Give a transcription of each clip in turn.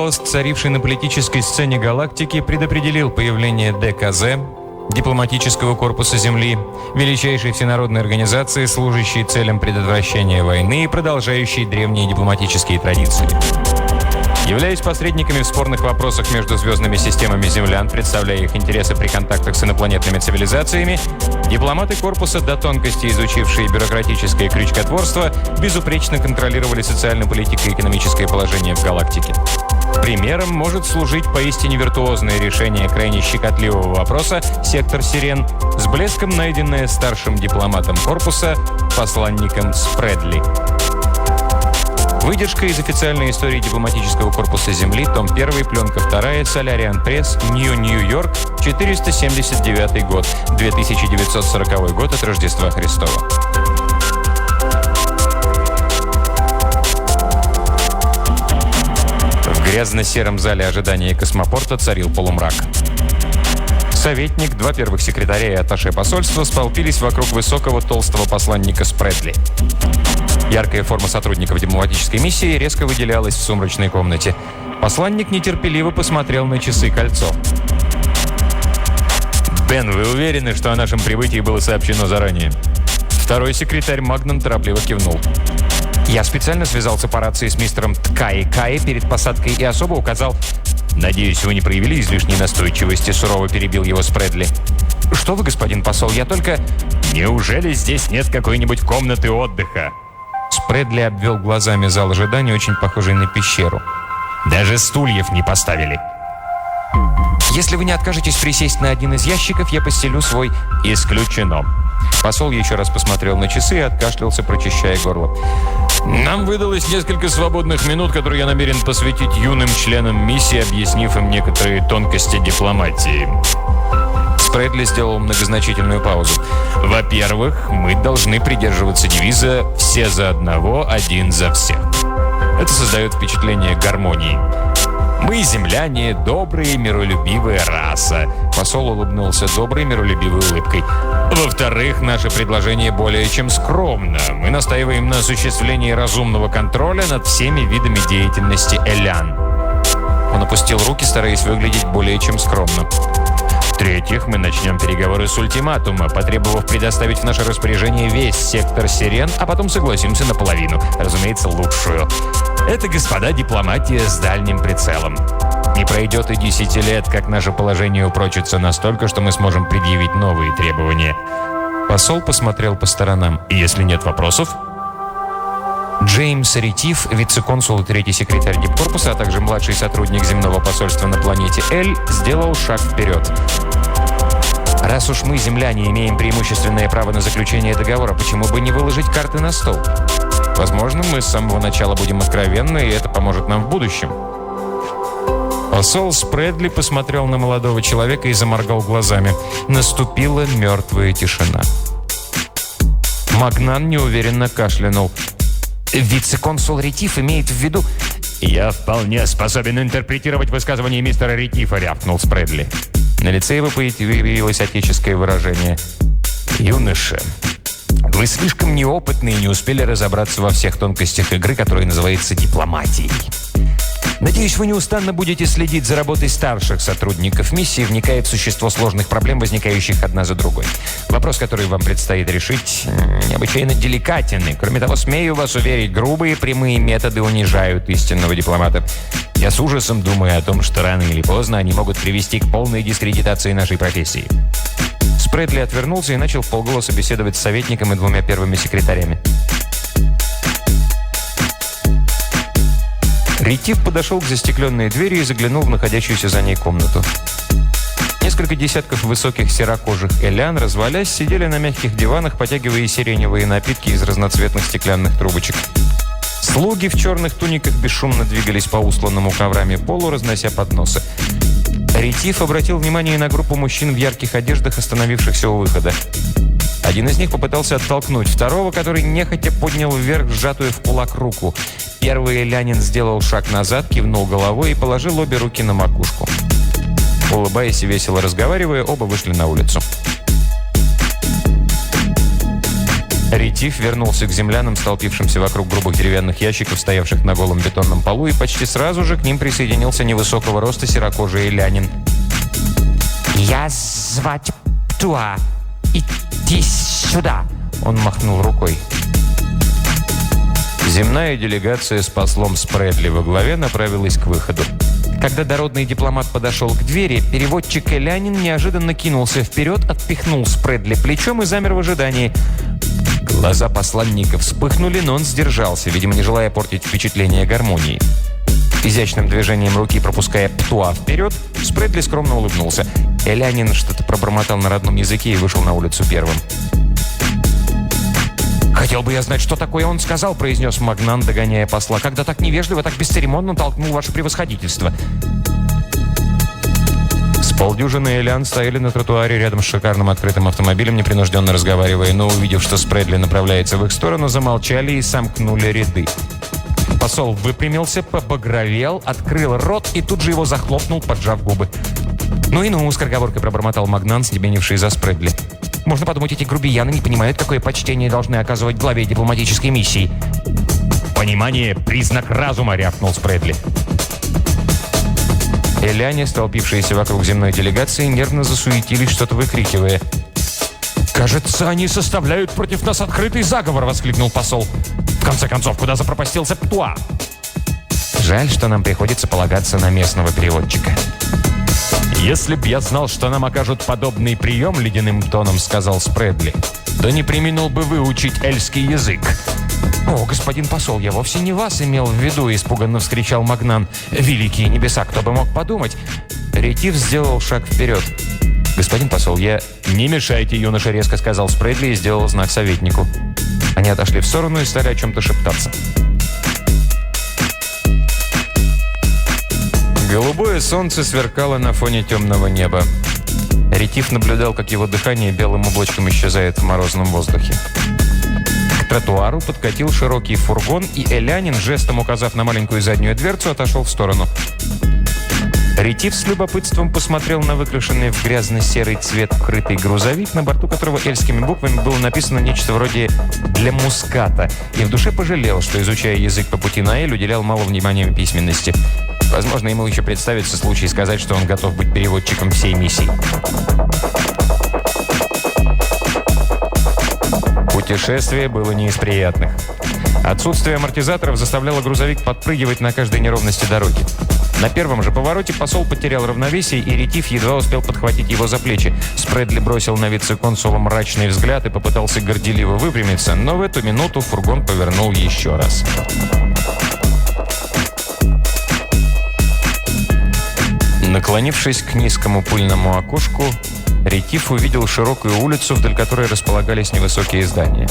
Балласт, царивший на политической сцене галактики, предопределил появление ДКЗ, дипломатического корпуса Земли, величайшей всенародной организации, служащей целям предотвращения войны и продолжающей древние дипломатические традиции. Являясь посредниками в спорных вопросах между звездными системами землян, представляя их интересы при контактах с инопланетными цивилизациями, дипломаты корпуса, до тонкости изучившие бюрократическое крючкотворство, безупречно контролировали социально-политико-экономическое положение в галактике. Примером может служить поистине виртуозное решение крайне щекотливого вопроса «Сектор Сирен», с блеском найденное старшим дипломатом корпуса, посланником Спредли. Выдержка из официальной истории дипломатического корпуса Земли, том 1, пленка 2, Солариан Пресс, Нью-Йорк, 479 год, 2940 год от Рождества Христова. В грязно-сером зале ожидания космопорта царил полумрак. Советник, 2 первых секретаря и атташе посольства столпились вокруг высокого толстого посланника Спредли. Яркая форма сотрудников дипломатической миссии резко выделялась в сумрачной комнате. Посланник нетерпеливо посмотрел на часы-кольцо. «Бен, вы уверены, что о нашем прибытии было сообщено заранее?» Второй секретарь Магнан торопливо кивнул. «Я специально связался по рации с мистером Ткаи перед посадкой и особо указал...» «Надеюсь, вы не проявили излишней настойчивости», — сурово перебил его Спредли. «Что вы, господин посол, я только...» «Неужели здесь нет какой-нибудь комнаты отдыха?» Спредли обвел глазами зал ожидания, очень похожий на пещеру. «Даже стульев не поставили». «Если вы не откажетесь присесть на один из ящиков, я постелю свой...» «Исключено». Посол еще раз посмотрел на часы и откашлялся, прочищая горло. «Нам выдалось несколько свободных минут, которые я намерен посвятить юным членам миссии, объяснив им некоторые тонкости дипломатии». Спредли сделал многозначительную паузу. «Во-первых, мы должны придерживаться девиза «все за одного, один за всех». Это создает впечатление гармонии. Мы, земляне, добрые, миролюбивая раса». Посол улыбнулся доброй, миролюбивой улыбкой. «Во-вторых, наше предложение более чем скромно. Мы настаиваем на осуществлении разумного контроля над всеми видами деятельности Элян». Он опустил руки, стараясь выглядеть более чем скромно. В-третьих, мы начнем переговоры с ультиматума, потребовав предоставить в наше распоряжение весь сектор Сирен, а потом согласимся на половину, разумеется, лучшую. Это, господа, дипломатия с дальним прицелом. Не пройдет и 10 лет, как наше положение упрочится настолько, что мы сможем предъявить новые требования. Посол посмотрел по сторонам. И если нет вопросов? Джеймс Ретив, вице-консул и третий секретарь дипкорпуса, а также младший сотрудник земного посольства на планете Эль, сделал шаг вперед. «Раз уж мы, земляне, имеем преимущественное право на заключение договора, почему бы не выложить карты на стол? Возможно, мы с самого начала будем откровенны, и это поможет нам в будущем». Посол Спредли посмотрел на молодого человека и заморгал глазами. Наступила мертвая тишина. Магнан неуверенно кашлянул. «Вице-консул Ретив имеет в виду...» «Я вполне способен интерпретировать высказывание мистера Ретифа», — рявкнул Спредли. На лице его появилось отеческое выражение. «Юноша, вы слишком неопытны и не успели разобраться во всех тонкостях игры, которая называется дипломатией. Надеюсь, вы неустанно будете следить за работой старших сотрудников миссии, вникая в существо сложных проблем, возникающих одна за другой. Вопрос, который вам предстоит решить, необычайно деликатен. И, кроме того, смею вас уверить, грубые прямые методы унижают истинного дипломата. Я с ужасом думаю о том, что рано или поздно они могут привести к полной дискредитации нашей профессии». Спредли отвернулся и начал вполголоса беседовать с советником и 2 первыми секретарями. Ретив подошел к застекленной двери и заглянул в находящуюся за ней комнату. Несколько десятков высоких серокожих элян, развалясь, сидели на мягких диванах, потягивая сиреневые напитки из разноцветных стеклянных трубочек. Слуги в черных туниках бесшумно двигались по устланному коврами полу, разнося подносы. Ретив обратил внимание на группу мужчин в ярких одеждах, остановившихся у выхода. Один из них попытался оттолкнуть второго, который нехотя поднял вверх сжатую в кулак руку. Первый элянин сделал шаг назад, кивнул головой и положил обе руки на макушку. Улыбаясь и весело разговаривая, оба вышли на улицу. Ретив вернулся к землянам, столпившимся вокруг грубых деревянных ящиков, стоявших на голом бетонном полу, и почти сразу же к ним присоединился невысокого роста серокожий элянин. «Я звать Птуа. Иди сюда!» Он махнул рукой. Земная делегация с послом Спредли во главе направилась к выходу. Когда дородный дипломат подошел к двери, переводчик элянин неожиданно кинулся вперед, отпихнул Спредли плечом и замер в ожидании. Глаза посланника вспыхнули, но он сдержался, видимо, не желая портить впечатление гармонии. Изящным движением руки, пропуская Птуа вперед, Спредли скромно улыбнулся. Элянин что-то пробормотал на родном языке и вышел на улицу первым. «Хотел бы я знать, что такое он сказал», — произнес Магнан, догоняя посла, «когда так невежливо, так бесцеремонно толкнул ваше превосходительство». С полдюжины элян стояли на тротуаре рядом с шикарным открытым автомобилем, непринужденно разговаривая, но, увидев, что Спредли направляется в их сторону, замолчали и сомкнули ряды. Посол выпрямился, побагровел, открыл рот и тут же его захлопнул, поджав губы. «Ну и ну», — скороговоркой пробормотал Магнан, стебенивший за Спредли. «Можно подумать, эти грубияны не понимают, какое почтение должны оказывать главе дипломатической миссии». «Понимание — признак разума», — рявкнул Спредли. Эляне, столпившиеся вокруг земной делегации, нервно засуетились, что-то выкрикивая. «Кажется, они составляют против нас открытый заговор!» — воскликнул посол. «В конце концов, куда запропастился Птуа?» «Жаль, что нам приходится полагаться на местного переводчика». «Если б я знал, что нам окажут подобный прием», — ледяным тоном сказал Спредли, «то не преминул бы выучить эльский язык». «О, господин посол, я вовсе не вас имел в виду», — испуганно вскричал Магнан. «Великие небеса, кто бы мог подумать?» Ретив сделал шаг вперед. «Господин посол, я...» «Не мешайте, юноша», — резко сказал Спредли и сделал знак советнику. Они отошли в сторону и стали о чем-то шептаться. Голубое солнце сверкало на фоне темного неба. Ретив наблюдал, как его дыхание белым облачком исчезает в морозном воздухе. К тротуару подкатил широкий фургон, и элянин, жестом указав на маленькую заднюю дверцу, отошел в сторону. Ретив с любопытством посмотрел на выкрашенный в грязно-серый цвет крытый грузовик, на борту которого эльскими буквами было написано нечто вроде «для муската», и в душе пожалел, что, изучая язык по пути на Эль, уделял мало внимания письменности. Возможно, ему еще представится случай сказать, что он готов быть переводчиком всей миссии. Путешествие было не из приятных. Отсутствие амортизаторов заставляло грузовик подпрыгивать на каждой неровности дороги. На первом же повороте посол потерял равновесие, и Ретив едва успел подхватить его за плечи. Спредли бросил на вице-консула мрачный взгляд и попытался горделиво выпрямиться, но в эту минуту фургон повернул еще раз. Наклонившись к низкому пыльному окошку, Ретив увидел широкую улицу, вдоль которой располагались невысокие здания.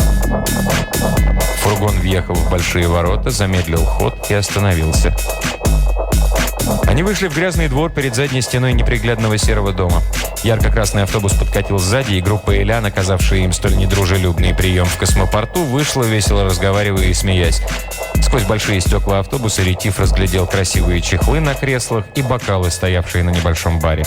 Фургон въехал в большие ворота, замедлил ход и остановился. Они вышли в грязный двор перед задней стеной неприглядного серого дома. Ярко-красный автобус подкатил сзади, и группа элян, оказавшая им столь недружелюбный прием в космопорту, вышла, весело разговаривая и смеясь. Сквозь большие стекла автобуса Ретив разглядел красивые чехлы на креслах и бокалы, стоявшие на небольшом баре.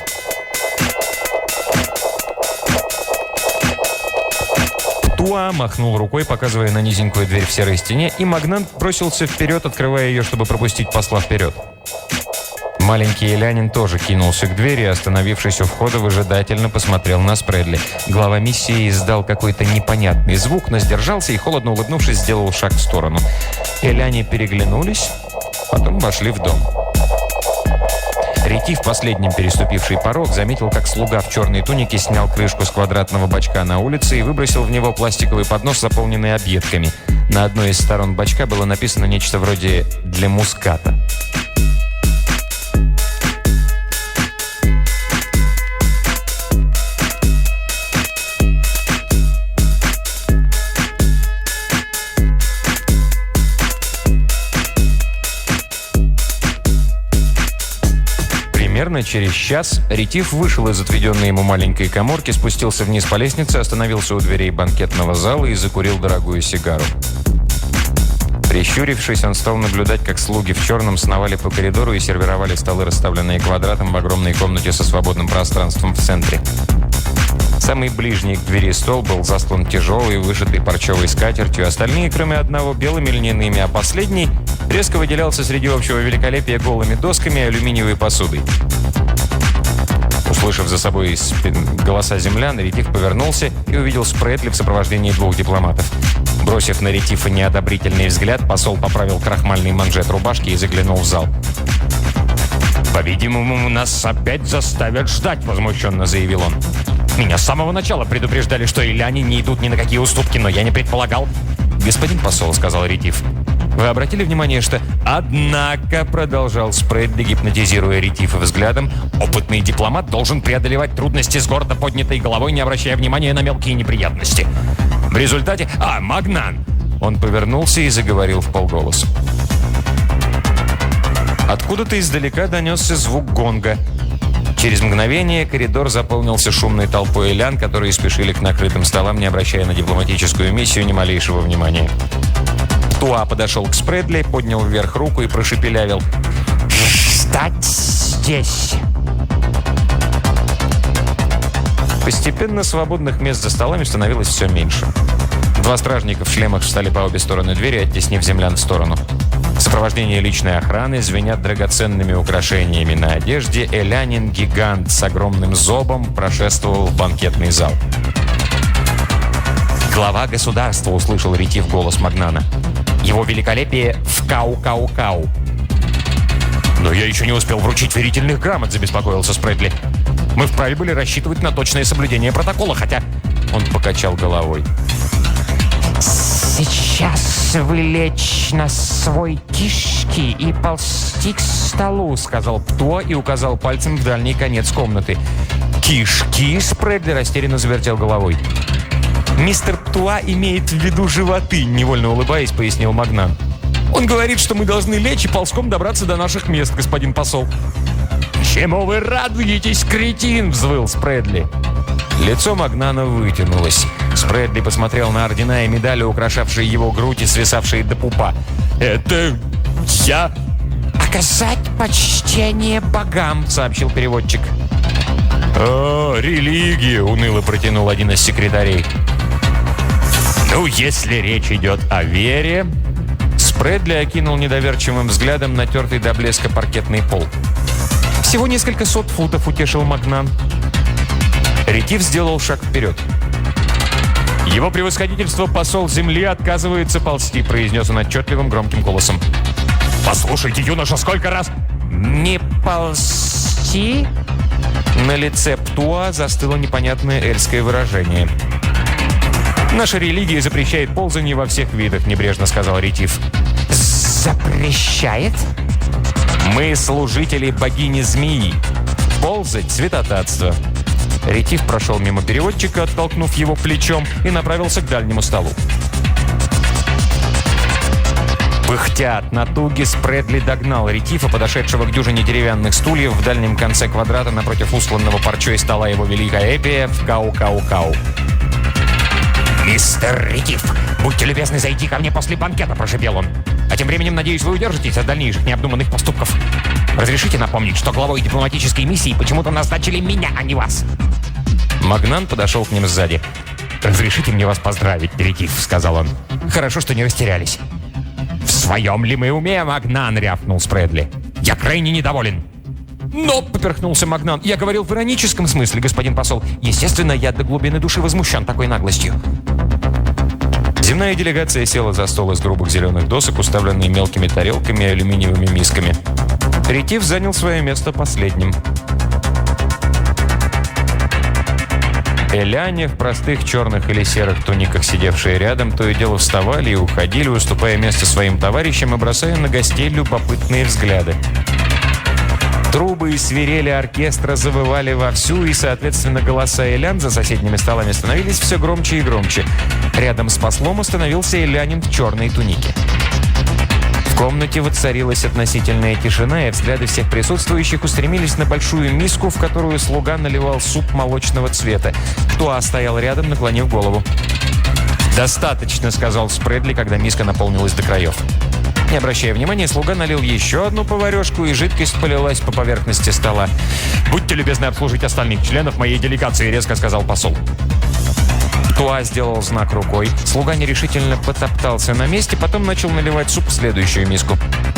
Птуа махнул рукой, показывая на низенькую дверь в серой стене, и Магнан бросился вперед, открывая ее, чтобы пропустить посла вперед. Маленький элянин тоже кинулся к двери, остановившись у входа, выжидательно посмотрел на Спредли. Глава миссии издал какой-то непонятный звук, но сдержался и, холодно улыбнувшись, сделал шаг в сторону. Эляне переглянулись, потом вошли в дом. Ретив, последним переступивший порог, заметил, как слуга в черной тунике снял крышку с квадратного бачка на улице и выбросил в него пластиковый поднос, заполненный объедками. На одной из сторон бачка было написано нечто вроде «для муската». Примерно через час Ретив вышел из отведенной ему маленькой каморки, спустился вниз по лестнице, остановился у дверей банкетного зала и закурил дорогую сигару. Прищурившись, он стал наблюдать, как слуги в черном сновали по коридору и сервировали столы, расставленные квадратом в огромной комнате со свободным пространством в центре. Самый ближний к двери стол был застлан тяжелой, вышитой парчевой скатертью, остальные, кроме одного, белыми льняными, а последний резко выделялся среди общего великолепия голыми досками и алюминиевой посудой. Услышав за собой голоса землян, Ретив повернулся и увидел Спрэдли в сопровождении 2 дипломатов. Бросив на Ретифа неодобрительный взгляд, посол поправил крахмальный манжет рубашки и заглянул в зал. «По-видимому, нас опять заставят ждать», — возмущенно заявил он. «Меня с самого начала предупреждали, что иляне не идут ни на какие уступки, но я не предполагал». «Господин посол», — сказал Ретив, — «вы обратили внимание, что...» «Однако», — продолжал Спрэдли, гипнотизируя Ретифа взглядом, «опытный дипломат должен преодолевать трудности с гордо поднятой головой, не обращая внимания на мелкие неприятности. В результате... Магнан!» Он повернулся и заговорил вполголоса. Откуда-то издалека донесся звук гонга. Через мгновение коридор заполнился шумной толпой илян, которые спешили к накрытым столам, не обращая на дипломатическую миссию ни малейшего внимания. Туа подошел к Спрэдли, поднял вверх руку и прошепелявил: «Ждать здесь!» Постепенно свободных мест за столами становилось все меньше. 2 стражника в шлемах встали по обе стороны двери, оттеснив землян в сторону. В сопровождении личной охраны, звенят драгоценными украшениями на одежде, элянин-гигант с огромным зобом прошествовал в банкетный зал. «Глава государства», — услышал Ретив голос Магнана. «Его великолепие в Кау-Кау-Кау». «Но я еще не успел вручить верительных грамот», — забеспокоился Спрэдли. «Мы вправе были рассчитывать на точное соблюдение протокола, хотя...» Он покачал головой. «Сейчас вы лечь на свой кишки и ползти к столу», — сказал Птуа и указал пальцем в дальний конец комнаты. «Кишки?» — Спрэдли растерянно завертел головой. «Мистер Птуа имеет в виду животы», — невольно улыбаясь, пояснил Магнан. «Он говорит, что мы должны лечь и ползком добраться до наших мест, господин посол». «Чему вы радуетесь, кретин?» — взвыл Спрэдли. Лицо Магнана вытянулось. Спрэдли посмотрел на ордена и медали, украшавшие его грудь и свисавшие до пупа. «Это... я...» «Оказать почтение богам», — сообщил переводчик. «О, религия!» — уныло протянул один из секретарей. «Ну, если речь идет о вере...» Спрэдли окинул недоверчивым взглядом натертый до блеска паркетный пол. «Всего несколько сот футов», — утешил Магнан. Ретив сделал шаг вперед. «Его превосходительство посол земли отказывается ползти», — произнес он отчетливым громким голосом. «Послушайте, юноша, сколько раз...» «Не ползти?» На лице Птуа застыло непонятное эльское выражение. «Наша религия запрещает ползание во всех видах», — небрежно сказал Ретив. «Запрещает?» «Мы служители богини-змеи. Ползать — святотатство». Ретив прошел мимо переводчика, оттолкнув его плечом, и направился к дальнему столу. Пыхтя от натуги, Спрэдли догнал Ретифа, подошедшего к дюжине деревянных стульев в дальнем конце квадрата напротив устланного парчой стола его великолепия в Кау-Кау-Кау. «Мистер Ретив, будьте любезны зайти ко мне после банкета», — прошепел он. «А тем временем, надеюсь, вы удержитесь от дальнейших необдуманных поступков. Разрешите напомнить, что главой дипломатической миссии почему-то назначили меня, а не вас». Магнан подошел к ним сзади. «Разрешите мне вас поздравить, Ретив», — сказал он. «Хорошо, что не растерялись». «В своем ли мы уме, Магнан?» — рявкнул Спрэдли. «Я крайне недоволен». «Но», — поперхнулся Магнан, — «я говорил в ироническом смысле, господин посол. Естественно, я до глубины души возмущен такой наглостью». Земная делегация села за стол из грубых зеленых досок, уставленный мелкими тарелками и алюминиевыми мисками. Ретив занял свое место последним. Эляне в простых черных или серых туниках, сидевшие рядом, то и дело вставали и уходили, уступая место своим товарищам и бросая на гостей любопытные взгляды. Трубы и свирели оркестра завывали вовсю, и, соответственно, голоса элян за соседними столами становились все громче и громче. Рядом с послом остановился элянин в черной тунике. В комнате воцарилась относительная тишина, и взгляды всех присутствующих устремились на большую миску, в которую слуга наливал суп молочного цвета. Птуа стоял рядом, наклонив голову. «Достаточно», — сказал Спрэдли, когда миска наполнилась до краев. Не обращая внимания, слуга налил еще одну поварешку, и жидкость полилась по поверхности стола. «Будьте любезны обслужить остальных членов моей делегации», — резко сказал посол. Туа сделал знак рукой. Слуга нерешительно потоптался на месте, потом начал наливать суп в следующую миску.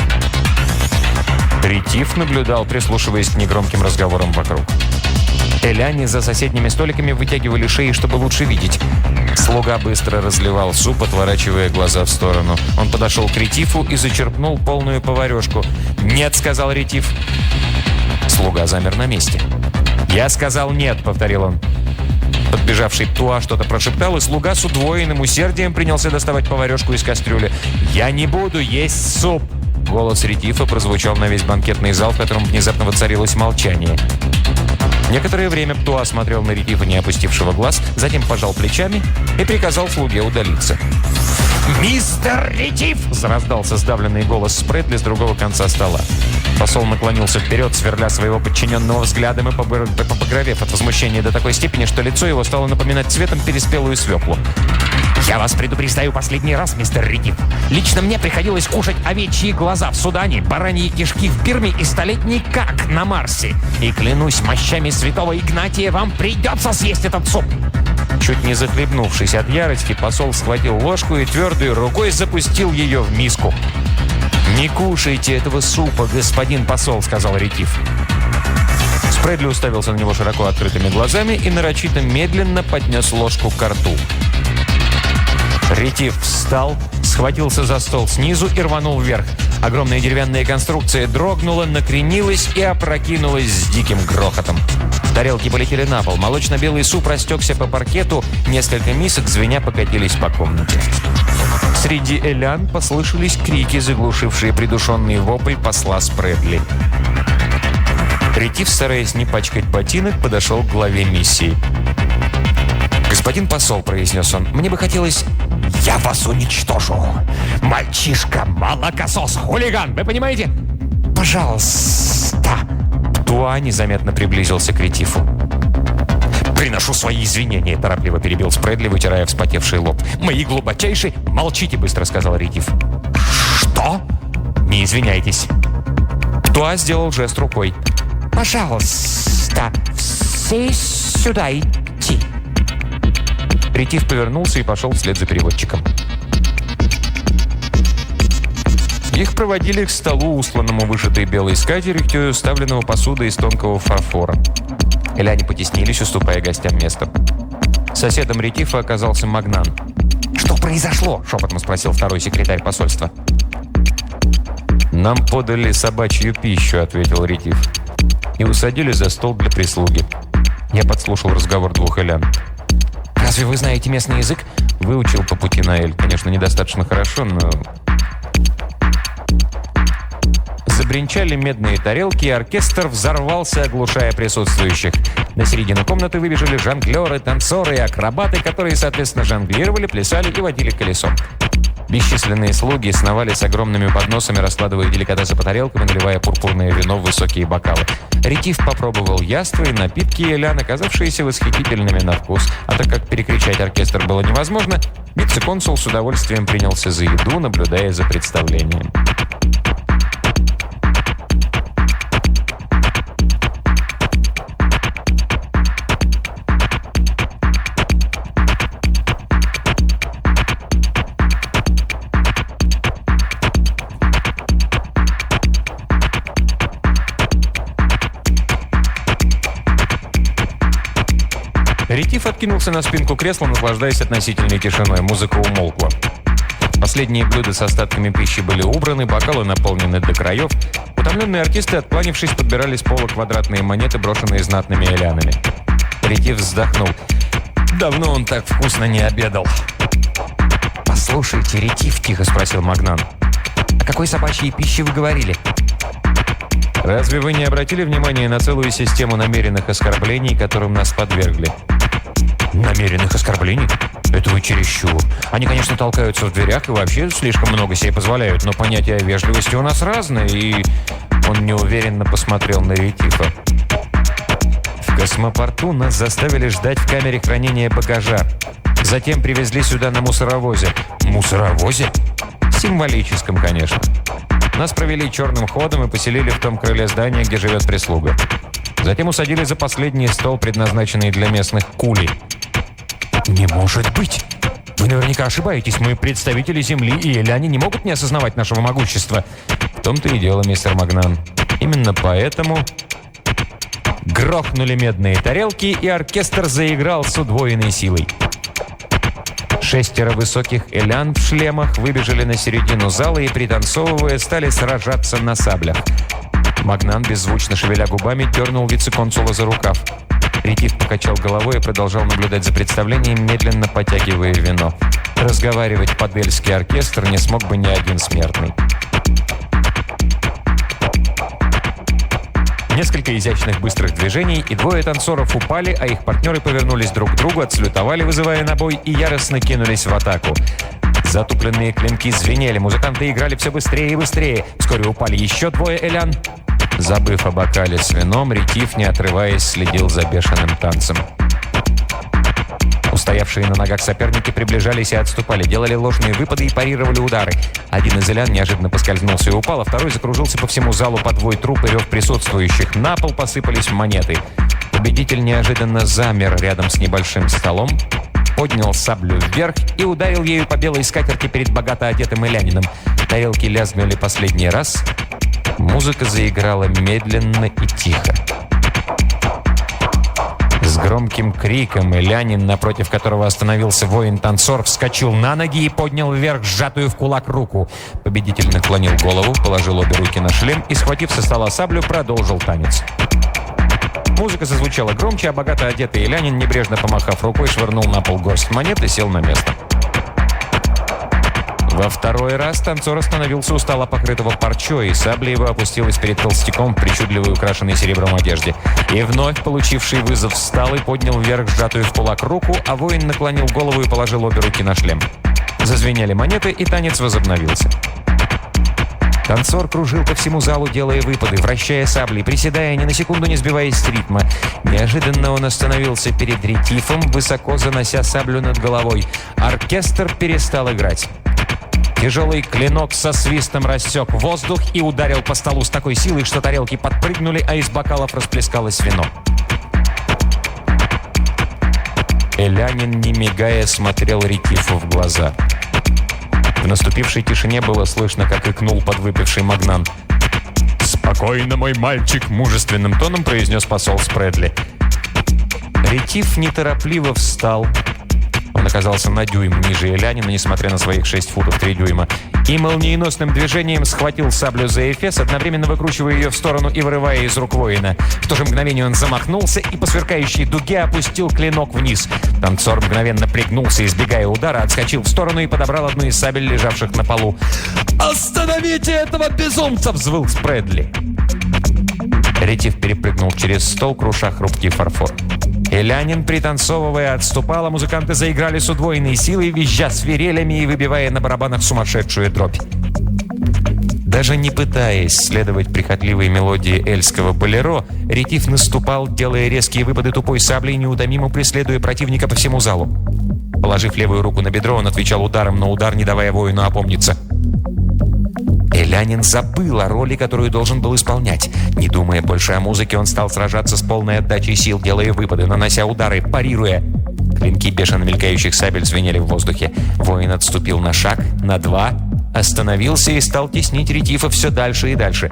Ретив наблюдал, прислушиваясь к негромким разговорам вокруг. Эляне за соседними столиками вытягивали шеи, чтобы лучше видеть. Слуга быстро разливал суп, отворачивая глаза в сторону. Он подошел к Ретифу и зачерпнул полную поварешку. «Нет», — сказал Ретиф. Слуга замер на месте. «Я сказал нет», — повторил он. Подбежавший Туа что-то прошептал, и слуга с удвоенным усердием принялся доставать поварешку из кастрюли. «Я не буду есть суп!» Голос Ретифа прозвучал на весь банкетный зал, в котором внезапно воцарилось молчание. Некоторое время Туа смотрел на Ретифа, не опустившего глаз, затем пожал плечами и приказал слуге удалиться. «Мистер Ретиф!» – раздался сдавленный голос Спредли с другого конца стола. Посол наклонился вперед, сверля своего подчиненного взглядом и побагровев от возмущения до такой степени, что лицо его стало напоминать цветом переспелую свеклу. «Я вас предупреждаю последний раз, мистер Ретиф. Лично мне приходилось кушать овечьи глаза в Судане, бараньи кишки в Бирме и столетний как на Марсе. И клянусь мощами святого Игнатия, вам придется съесть этот суп!» Чуть не захлебнувшись от ярости, посол схватил ложку и твердой рукой запустил ее в миску. «Не кушайте этого супа, господин посол», — сказал Ретиф. Спредли уставился на него широко открытыми глазами и нарочито медленно поднес ложку к рту. Ретиф встал, схватился за стол снизу и рванул вверх. Огромная деревянная конструкция дрогнула, накренилась и опрокинулась с диким грохотом. Тарелки полетели на пол, молочно-белый суп растекся по паркету, несколько мисок звеня покатились по комнате. Среди элян послышались крики, заглушившие придушенный вопль посла Спредли. Ретиф, стараясь не пачкать ботинок, подошел к главе миссии. «Господин посол», — произнес он, — «мне бы хотелось...» «Я вас уничтожу! Мальчишка, молокосос, хулиган, вы понимаете? Пожалуйста!» Туа незаметно приблизился к Ретифу. «Приношу свои извинения», — торопливо перебил Спредли, вытирая вспотевший лоб. «Мои глубочайшие...» «Молчите», — быстро сказал Ретиф. «Что?» «Не извиняйтесь». Туа сделал жест рукой. «Пожалуйста, все сюда идти». Ретиф повернулся и пошел вслед за переводчиком. Их проводили к столу, усланному вышитой белой скатертью, уставленного посудой из тонкого фарфора. Эляне потеснились, уступая гостям место. Соседом Ретифа оказался Магнан. «Что произошло?» – шепотом спросил второй секретарь посольства. «Нам подали собачью пищу», – ответил Ретиф. «И усадили за стол для прислуги». Я подслушал разговор двух элян. «Разве вы знаете местный язык?» «Выучил по пути на Эль. Конечно, недостаточно хорошо, но...» Забринчали медные тарелки, и оркестр взорвался, оглушая присутствующих. На середину комнаты выбежали жонглеры, танцоры и акробаты, которые, соответственно, жонглировали, плясали и водили колесо. Бесчисленные слуги сновали с огромными подносами, раскладывая деликатесы по тарелкам и наливая пурпурное вино в высокие бокалы. Ретиф попробовал яства и напитки элян, оказавшиеся восхитительными на вкус. А так как перекричать оркестр было невозможно, вице-консул с удовольствием принялся за еду, наблюдая за представлением. Ретиф откинулся на спинку кресла, наслаждаясь относительной тишиной. Музыка умолкла. Последние блюда с остатками пищи были убраны, бокалы наполнены до краев. Утомленные артисты, откланившись, подбирали с пола квадратные монеты, брошенные знатными элянами. Ретиф вздохнул. Давно он так вкусно не обедал. «Послушайте, Ретиф», — тихо спросил Магнан, — «о какой собачьей пище вы говорили?» «Разве вы не обратили внимания на целую систему намеренных оскорблений, которым нас подвергли?» «Намеренных оскорблений? Это вы чересчур. Они, конечно, толкаются в дверях и вообще слишком много себе позволяют, но понятие вежливости у нас разное, и...» Он неуверенно посмотрел на Ретифа. «В космопорту нас заставили ждать в камере хранения багажа. Затем привезли сюда на мусоровозе». «Мусоровозе?» Символическом, конечно. Нас провели черным ходом и поселили в том крыле здания, где живет прислуга. Затем усадили за последний стол, предназначенный для местных кули. «Не может быть! Вы наверняка ошибаетесь. Мы представители Земли, и эляне не могут не осознавать нашего могущества». «В том-то и дело, мистер Магнан. Именно поэтому...» Грохнули медные тарелки, и оркестр заиграл с удвоенной силой. 6 высоких элян в шлемах выбежали на середину зала и, пританцовывая, стали сражаться на саблях. Магнан, беззвучно шевеля губами, дернул вице-консула за рукав. Ретив покачал головой и продолжал наблюдать за представлением, медленно потягивая вино. Разговаривать под эльский оркестр не смог бы ни один смертный. Несколько изящных быстрых движений, и двое танцоров упали, а их партнеры повернулись друг к другу, отсалютовали, вызывая на бой, и яростно кинулись в атаку. Затупленные клинки звенели, музыканты играли все быстрее и быстрее. Вскоре упали еще двое элян. Забыв о бокале с вином, Ретив, не отрываясь, следил за бешеным танцем. Устоявшие на ногах соперники приближались и отступали, делали ложные выпады и парировали удары. Один из элян неожиданно поскользнулся и упал, а второй закружился по всему залу под вой труп и рев присутствующих. На пол посыпались монеты. Победитель неожиданно замер рядом с небольшим столом, поднял саблю вверх и ударил ею по белой скатерти перед богато одетым элянином. Тарелки лязгнули последний раз. Музыка заиграла медленно и тихо. С громким криком элянин, напротив которого остановился воин-танцор, вскочил на ноги и поднял вверх сжатую в кулак руку. Победитель наклонил голову, положил обе руки на шлем и, схватив со стола саблю, продолжил танец. Музыка зазвучала громче, а богато одетый элянин, небрежно помахав рукой, швырнул на пол горсть монет и сел на место. Во второй раз танцор остановился у стола, покрытого парчой, и сабля его опустилась перед толстяком в причудливой украшенной серебром одежде. И вновь получивший вызов встал и поднял вверх сжатую в кулак руку, а воин наклонил голову и положил обе руки на шлем. Зазвенели монеты, и танец возобновился. Танцор кружил по всему залу, делая выпады, вращая саблей, приседая, ни на секунду не сбиваясь с ритма. Неожиданно он остановился перед Ретифом, высоко занося саблю над головой. Оркестр перестал играть. Тяжелый клинок со свистом рассек воздух и ударил по столу с такой силой, что тарелки подпрыгнули, а из бокалов расплескалось вино. Элянин, не мигая, смотрел Ретифу в глаза. В наступившей тишине было слышно, как икнул подвыпивший Магнан. «Спокойно, мой мальчик!» — мужественным тоном произнес посол Спредли. Ретив неторопливо встал. Он оказался на дюйм ниже элянина, несмотря на своих 6 футов 3 дюйма, и молниеносным движением схватил саблю за эфес, одновременно выкручивая ее в сторону и вырывая из рук воина. В то же мгновение он замахнулся и по сверкающей дуге опустил клинок вниз. Танцор мгновенно пригнулся, избегая удара, отскочил в сторону и подобрал одну из сабель, лежавших на полу. «Остановите этого безумца!» — взвыл Спредли. Ретив перепрыгнул через стол, круша хрупкий фарфор. Элянин, пританцовывая, отступал, а музыканты заиграли с удвоенной силой, визжа свирелями и выбивая на барабанах сумасшедшую дробь. Даже не пытаясь следовать прихотливой мелодии эльского болеро, Ретив наступал, делая резкие выпады тупой саблей, неутомимо преследуя противника по всему залу. Положив левую руку на бедро, он отвечал ударом на удар, не давая воину опомниться. Элянин забыл о роли, которую должен был исполнять. Не думая больше о музыке, он стал сражаться с полной отдачей сил, делая выпады, нанося удары, парируя. Клинки бешено мелькающих сабель звенели в воздухе. Воин отступил на шаг, на 2, остановился и стал теснить Ретифа все дальше и дальше.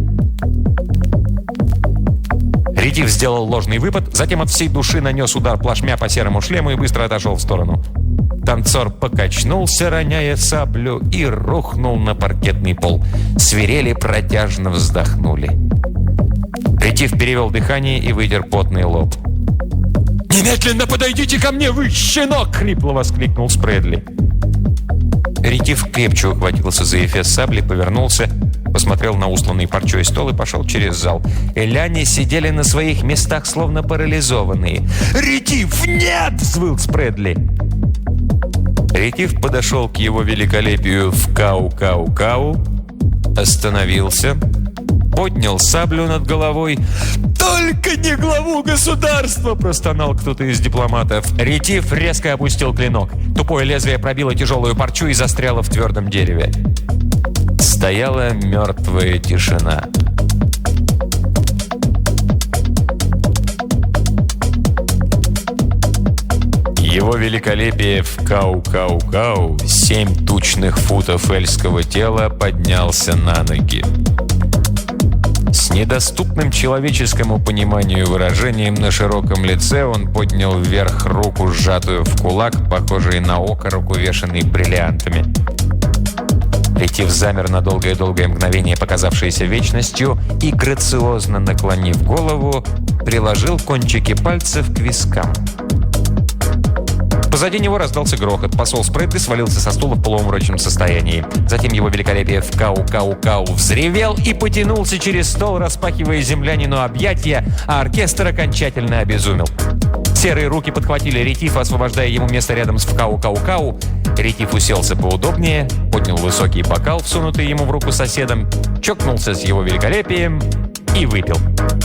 Ретив сделал ложный выпад, затем от всей души нанес удар плашмя по серому шлему и быстро отошел в сторону. Танцор покачнулся, роняя саблю, и рухнул на паркетный пол. Свирели протяжно вздохнули. Ретив перевел дыхание и вытер потный лоб. «Немедленно подойдите ко мне, вы щенок!» — хрипло воскликнул Спредли. Ретив крепче ухватился за эфес сабли, повернулся, посмотрел на устланный парчой стол и пошел через зал. Эляне сидели на своих местах, словно парализованные. «Ретив, нет!» — взвыл Спредли. Ретив подошел к его великолепию в кау-кау-кау, остановился, поднял саблю над головой. «Только не главу государства!» – простонал кто-то из дипломатов. Ретив резко опустил клинок. Тупое лезвие пробило тяжелую парчу и застряло в твердом дереве. Стояла мертвая тишина. Его великолепие в Кау-Кау-Кау, 7 тучных футов эльского тела, поднялся на ноги. С недоступным человеческому пониманию выражением на широком лице он поднял вверх руку, сжатую в кулак, похожий на окорок, увешанный бриллиантами. Ретив замер на долгое-долгое мгновение, показавшееся вечностью, и, грациозно наклонив голову, приложил кончики пальцев к вискам. Позади него раздался грохот. Посол Спредли свалился со стула в полуумрачном состоянии. Затем его великолепие в Кау-Кау-Кау взревел и потянулся через стол, распахивая землянину объятия, а оркестр окончательно обезумел. Серые руки подхватили Ретифа, освобождая ему место рядом с Кау-Кау-Кау. Ретиф уселся поудобнее, поднял высокий бокал, всунутый ему в руку соседом, чокнулся с его великолепием и выпил.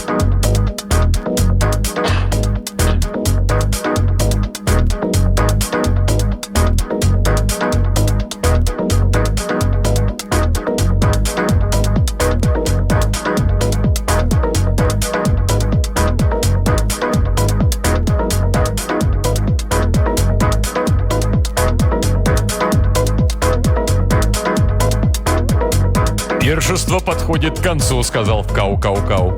«Пиршество подходит к концу», — сказал в Кау-Кау-Кау.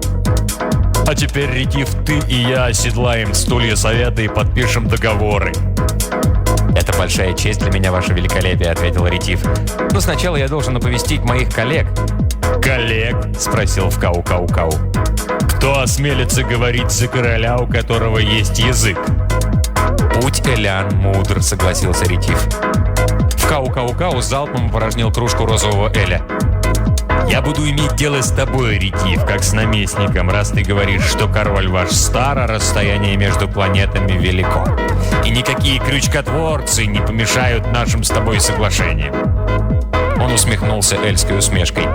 «А теперь, Ретив, ты и я оседлаем стулья совета и подпишем договоры». «Это большая честь для меня, ваше великолепие», — ответил Ретив. «Но сначала я должен оповестить моих коллег». «Коллег?» — спросил в Кау-Кау-Кау. «Кто осмелится говорить за короля, у которого есть язык?» «Путь Элян мудр», — согласился Ретив. В Кау-Кау-Кау залпом опорожнил кружку розового эля. «Я буду иметь дело с тобой, Ретив, как с наместником, раз ты говоришь, что король ваш стар, а расстояние между планетами велико. И никакие крючкотворцы не помешают нашим с тобой соглашениям». Он усмехнулся эльской усмешкой.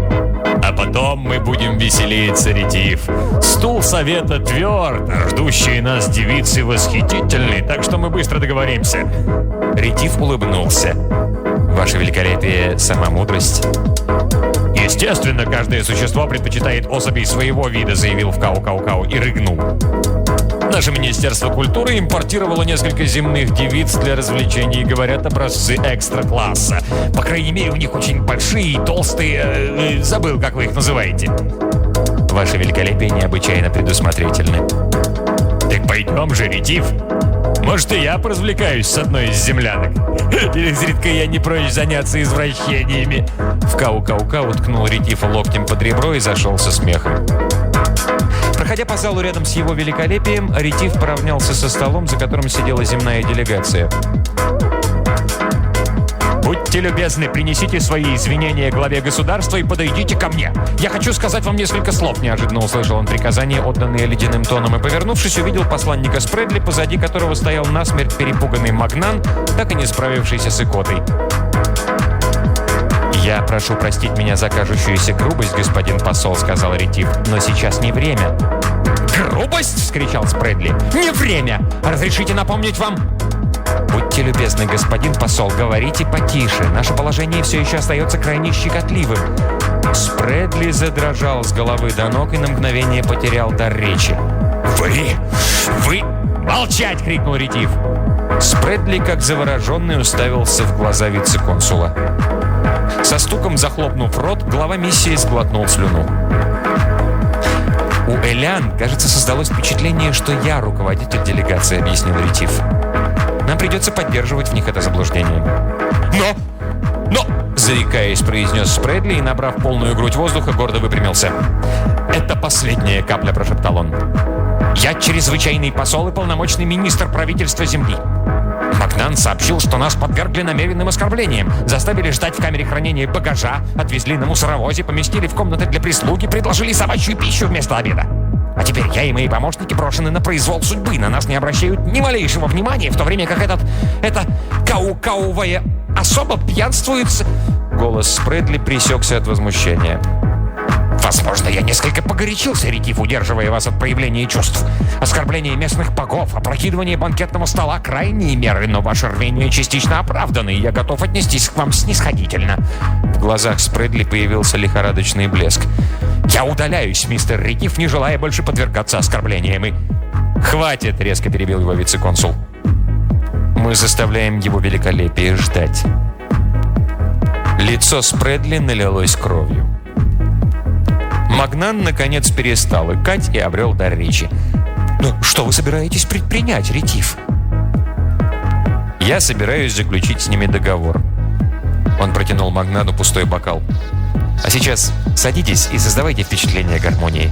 «А потом мы будем веселиться, Ретив. Стул совета тверд, а ждущие нас девицы восхитительны, так что мы быстро договоримся». Ретив улыбнулся. «Ваше великолепие, сама мудрость». «Естественно, каждое существо предпочитает особей своего вида», — заявил в Кау-Кау-Кау и рыгнул. «Наше Министерство культуры импортировало несколько земных девиц для развлечений, говорят, образцы экстра-класса. По крайней мере, у них очень большие и толстые... забыл, как вы их называете». «Ваше великолепие необычайно предусмотрительны». «Так пойдем же, Ретив. Может, и я поразвлекаюсь с одной из землянок. Изредка я не прочь заняться извращениями». В Кау-Кау-Кау ткнул Ретифа локтем под ребро и зашелся смехом. Проходя по залу рядом с его великолепием, Ретив поравнялся со столом, за которым сидела земная делегация. «Будьте любезны, принесите свои извинения главе государства и подойдите ко мне. Я хочу сказать вам несколько слов», — неожиданно услышал он приказание, отданное ледяным тоном, и, повернувшись, увидел посланника Спредли, позади которого стоял насмерть перепуганный Магнан, так и не справившийся с икотой. «Я прошу простить меня за кажущуюся грубость, господин посол», — сказал Ретив, — «но сейчас не время». «Грубость?» — вскричал Спредли. «Не время! Разрешите напомнить вам...» «Будьте любезны, господин посол, говорите потише. Наше положение все еще остается крайне щекотливым». Спредли задрожал с головы до ног и на мгновение потерял дар речи. «Вы... молчать!» — крикнул Ретив. Спредли, как завороженный, уставился в глаза вице-консула. Со стуком захлопнув рот, глава миссии сглотнул слюну. «У Элян, кажется, создалось впечатление, что я руководитель делегации», — объяснил Ретив. «Нам придется поддерживать в них это заблуждение». «Но!» — заикаясь, произнес Спредли и, набрав полную грудь воздуха, гордо выпрямился. «Это последняя капля», — прошептал он. «Я чрезвычайный посол и полномочный министр правительства Земли. Магнан сообщил, что нас подвергли намеренным оскорблениям, заставили ждать в камере хранения багажа, отвезли на мусоровозе, поместили в комнаты для прислуги, предложили собачью пищу вместо обеда. А теперь я и мои помощники брошены на произвол судьбы, на нас не обращают ни малейшего внимания, в то время как эта Возможно, я несколько погорячился, Ретив, удерживая вас от проявления чувств. Оскорбление местных богов, опрокидывание банкетного стола — крайние меры, но ваше рвение частично оправдано, и я готов отнестись к вам снисходительно». В глазах Спрэдли появился лихорадочный блеск. «Я удаляюсь, мистер Ретив, не желая больше подвергаться оскорблениям и...» «Хватит!» — резко перебил его вице-консул. «Мы заставляем его великолепие ждать». Лицо Спрэдли налилось кровью. Магнан, наконец, перестал икать и обрел дар речи. «Ну, что вы собираетесь предпринять, Ретив?» «Я собираюсь заключить с ними договор». Он протянул Магнану пустой бокал. «А сейчас садитесь и создавайте впечатление гармонии».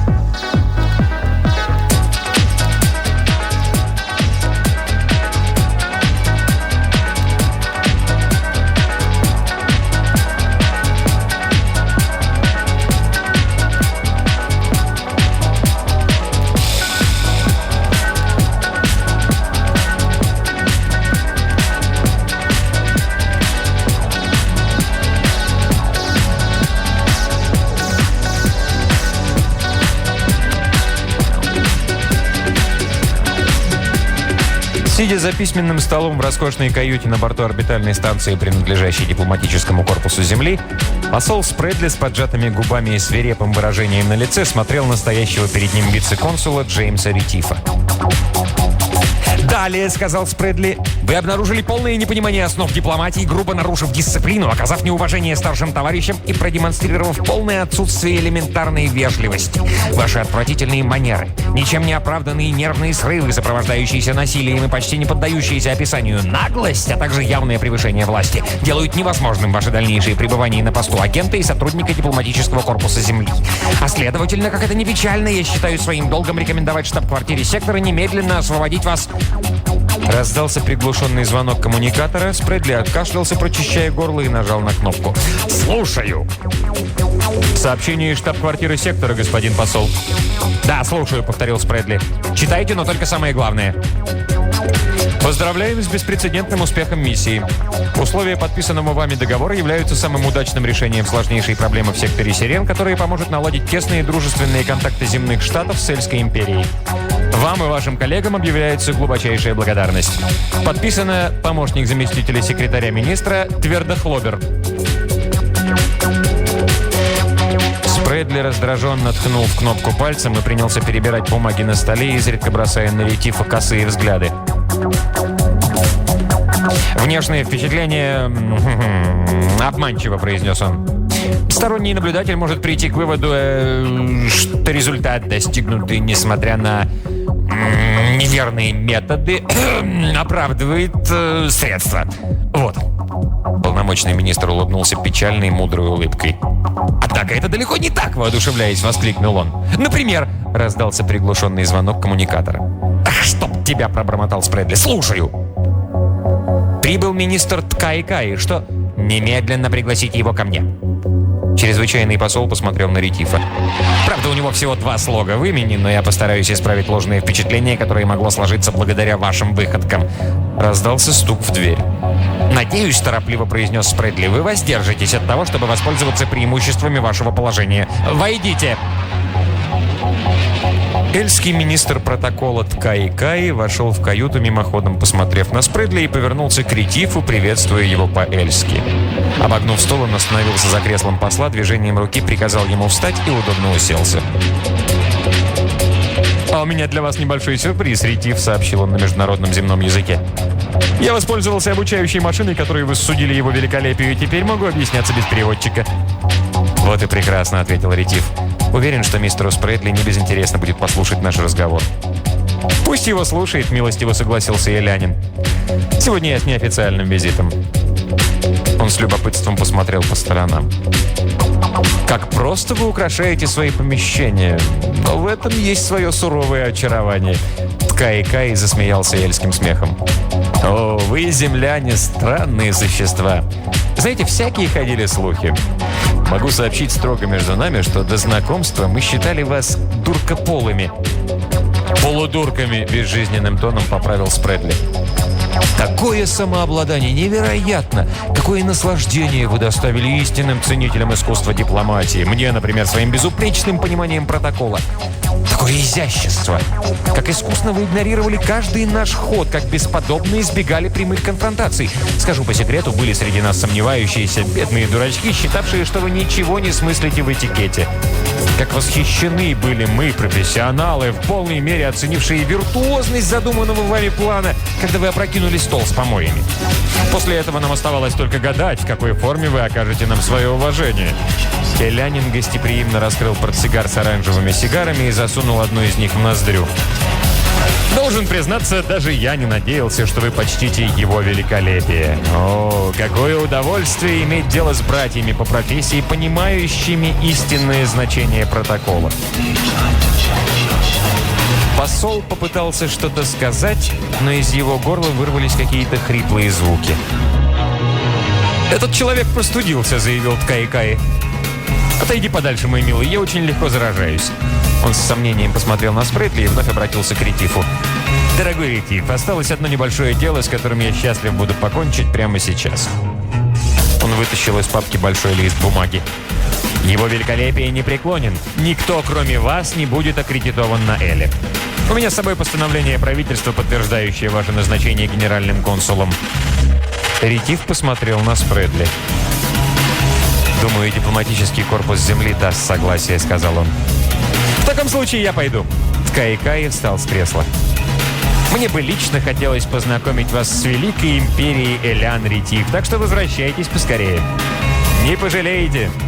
Сидя за письменным столом в роскошной каюте на борту орбитальной станции, принадлежащей дипломатическому корпусу Земли, посол Спрэдли с поджатыми губами и свирепым выражением на лице смотрел на стоящего перед ним вице-консула Джеймса Ретифа. «Далее, — сказал Спрэдли, — вы обнаружили полное непонимание основ дипломатии, грубо нарушив дисциплину, оказав неуважение старшим товарищам и продемонстрировав полное отсутствие элементарной вежливости. Ваши отвратительные манеры, ничем не оправданные нервные срывы, сопровождающиеся насилием и почти не поддающиеся описанию наглость, а также явное превышение власти, делают невозможным ваше дальнейшее пребывание на посту агента и сотрудника дипломатического корпуса Земли. А следовательно, как это ни печально, я считаю своим долгом рекомендовать штаб-квартире сектора немедленно освободить вас». Раздался приглушенный звонок коммуникатора. Спрэдли откашлялся, прочищая горло, и нажал на кнопку. «Слушаю!» «Сообщение из штаб-квартиры сектора, господин посол». «Да, слушаю», — повторил Спрэдли. «Читайте, но только самое главное». Поздравляем с беспрецедентным успехом миссии. Условия подписанного вами договора являются самым удачным решением сложнейшей проблемы в секторе Сирен, которая поможет наладить тесные дружественные контакты земных штатов с Эльской империей. Вам и вашим коллегам объявляется глубочайшая благодарность. Подписано помощник заместителя секретаря министра Твердохлобер. Спрэдли раздраженно ткнул в кнопку пальцем и принялся перебирать бумаги на столе, изредка бросая на Ретифа косые взгляды. «Внешнее впечатление обманчиво», — произнес он. «Сторонний наблюдатель может прийти к выводу, что результат, достигнутый несмотря на неверные методы, оправдывает средства. Вот». Полномочный министр улыбнулся печальной, мудрой улыбкой. «Однако это далеко не так!» — воодушевляясь, воскликнул он. «Например...» — раздался приглушенный звонок коммуникатора. «Ах, чтоб тебя!» — пробормотал Спрэдли. «Слушаю!» «Прибыл министр Ткай-Кай. Что?» «Немедленно пригласите его ко мне». Чрезвычайный посол посмотрел на Ретифа. «Правда, у него всего 2 слога в имени, но я постараюсь исправить ложное впечатление, которое могло сложиться благодаря вашим выходкам». Раздался стук в дверь. «Надеюсь, — торопливо произнес Спрэдли, — вы воздержитесь от того, чтобы воспользоваться преимуществами вашего положения. Войдите!» Эльский министр протокола Ткай-Кай вошел в каюту, мимоходом посмотрев на Спрэдли, и повернулся к Ретифу, приветствуя его по-эльски. Обогнув стол, он остановился за креслом посла, движением руки приказал ему встать и удобно уселся. «А у меня для вас небольшой сюрприз, Ретиф», — сообщил он на международном земном языке. «Я воспользовался обучающей машиной, которую вы судили его великолепию, и теперь могу объясняться без переводчика». «Вот и прекрасно», — ответил Ретиф. «Уверен, что мистеру Спрэдли не безинтересно будет послушать наш разговор». «Пусть его слушает», — милостиво согласился Елянин. «Сегодня я с неофициальным визитом». Он с любопытством посмотрел по сторонам. «Как просто вы украшаете свои помещения, но в этом есть свое суровое очарование». Ткай-Кай засмеялся эльским смехом. «О, вы, земляне, странные существа. Знаете, всякие ходили слухи. Могу сообщить строго между нами, что до знакомства мы считали вас дуркополыми». «Полудурками», — безжизненным тоном поправил Спрэдли. «Такое самообладание! Невероятно! Какой Какое наслаждение вы доставили истинным ценителям искусства дипломатии. Мне, например, своим безупречным пониманием протокола. Такое изящество. Как искусно вы игнорировали каждый наш ход, как бесподобно избегали прямых конфронтаций. Скажу по секрету, были среди нас сомневающиеся бедные дурачки, считавшие, что вы ничего не смыслите в этикете. Как восхищены были мы, профессионалы, в полной мере оценившие виртуозность задуманного вами плана, когда вы опрокинули стол с помоями. После этого нам оставалось только гадать, в какой форме вы окажете нам свое уважение. Элянин гостеприимно раскрыл портсигар с оранжевыми сигарами и засунул одну из них в ноздрю. Должен признаться, даже я не надеялся, что вы почтите его великолепие. О, какое удовольствие иметь дело с братьями по профессии, понимающими истинное значение протокола. Посол попытался что-то сказать, но из его горла вырвались какие-то хриплые звуки. «Этот человек простудился», — заявил Ткаи-Каи. «Отойди подальше, мой милый, я очень легко заражаюсь». Он с сомнением посмотрел на Спредли и вновь обратился к Ретифу. «Дорогой Ретиф, осталось одно небольшое дело, с которым я счастлив буду покончить прямо сейчас». Он вытащил из папки большой лист бумаги. «Его великолепие не преклонен. Никто, кроме вас, не будет аккредитован на Эле. У меня с собой постановление правительства, подтверждающее ваше назначение генеральным консулом». Ретиф посмотрел на Спредли. «Думаю, дипломатический корпус Земли даст согласие», — сказал он. «В таком случае я пойду». Ткаи-Каи встал с кресла. «Мне бы лично хотелось познакомить вас с великой империей Элян Ретиф, так что возвращайтесь поскорее. Не пожалеете».